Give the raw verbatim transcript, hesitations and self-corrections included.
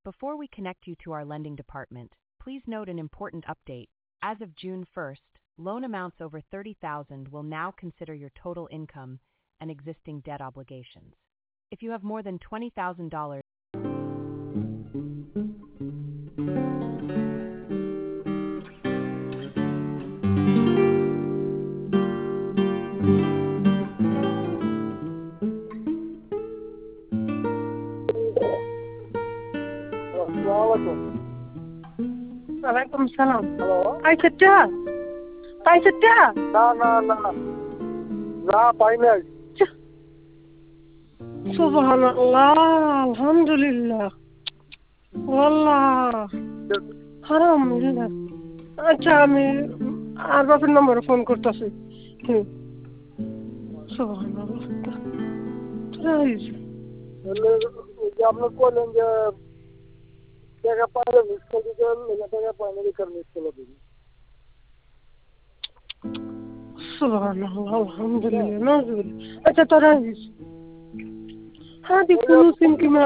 Before we connect you to our lending department, please note an important update. As of June first, loan amounts over thirty thousand dollars will now consider your total income and existing debt obligations. If you have more than twenty thousand dollars, Alaikum salam. Hello? I said, yeah. I said, yeah. না না না না পাই নাই Subhanallah. Alhamdulillah. Wallah. Alhamdulillah. আচ্ছা আমি আর বাপের নম্বরে phone করতেছি। হুম। সুবহানাল্লাহ। রাইজ। তাহলে ওই যে আপনি বললেন যে টাকা পাইলে মিস করে দিতেন টাকা পাইলে রিটার্ন মিস করে দিন সুবহানাল্লাহ আলহামদুলিল্লাহ নাজুল আচ্ছা তো রাইজ هذه فلوس يمكن